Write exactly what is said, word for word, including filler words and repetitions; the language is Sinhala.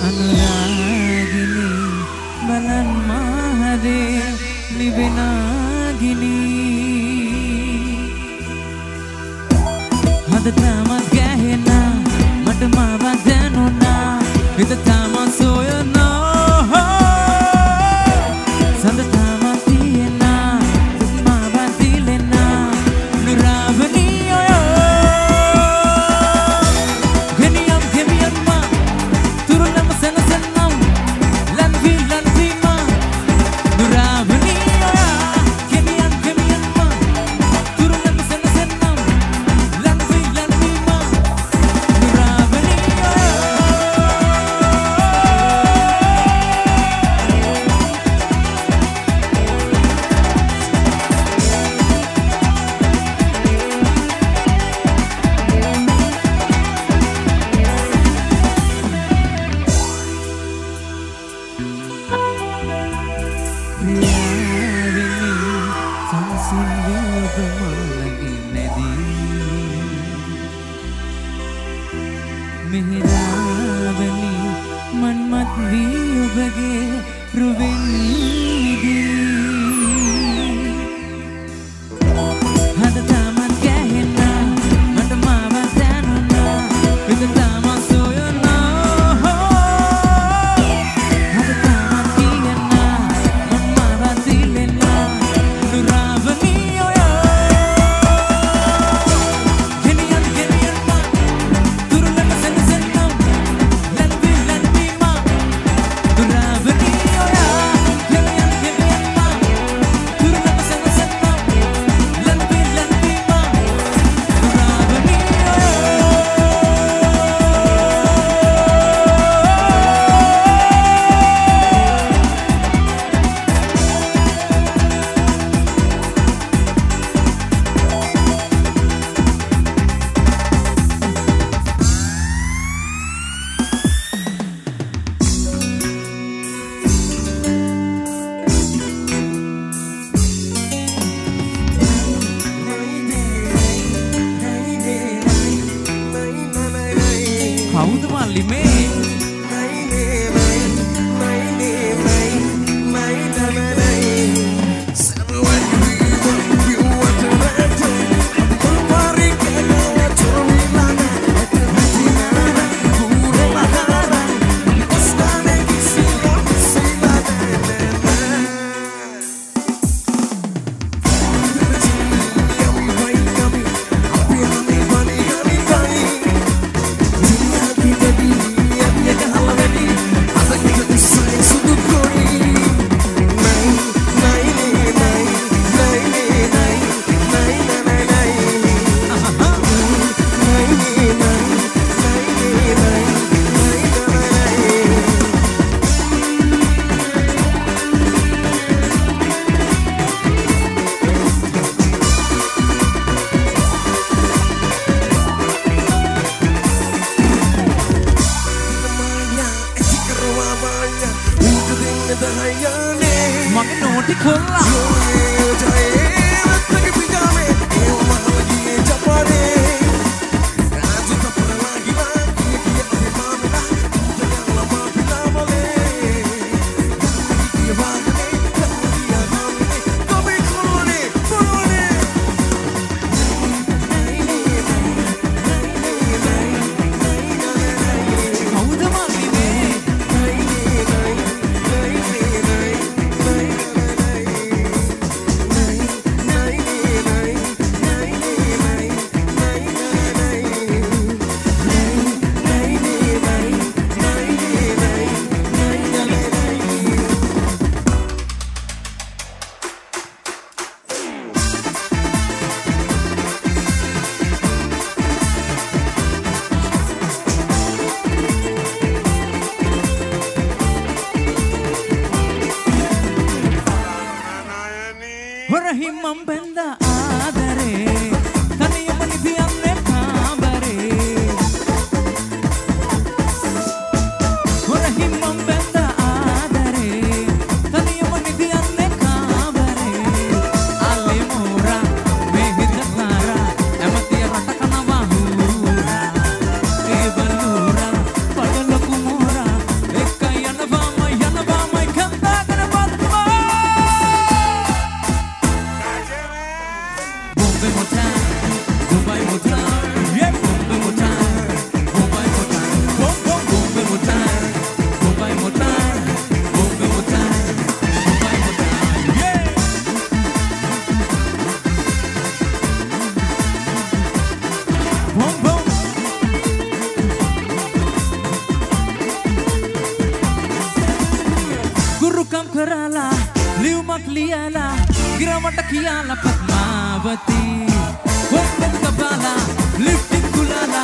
අනුරාගිනි බලන් මාහදේ නිවෙනාගිනි හද තාමත් ගැහෙනා මට මාවත් දැනුණා හිත තාමත් සොයනවා සඳ තාමත් තියෙනා දුක් මාවත් දිලෙනා නුරාවනී ඔය ගෙනියම් ගෙමියම් මා තුරුලම සනසනම් ලන්වි ලන්වි මා නුරාවනී ඔය ගෙනියම් ගෙමියම් මා තුරුලම සනසනම් ලන්වි ලන්වි මා නුරාවනී ඔය මෙහෙරාවනි මන්මත් වී ඔබගේ රුවෙන් නිදී හද තාමත් ගැහෙනා මට මාවත් දැනුණා හිත තාමත් සොයනවා හද තාමත් කියනා මන් මාවත් දිලෙනා නුරාවනී ඔය ගෙනියන් ගෙනියන් මා තුරුලම සනසනම් ලන්වි ලන්වි මා නුරාවනී ඔය ගෙනියන් ගෙනියන් මා තුරුලම සනසනම් ලන්වි ලන්වි මා නුරාවනී ඔය කවුද මල්ලි මේ මගේ නෝටි කොල්ලා කවුද මල්ලි මේ ලියුමක් ලියලා ගිරමට කියලා පద్මාවති කොස්මෙත් කබාලා ලිෆ්ටින් කුලාලා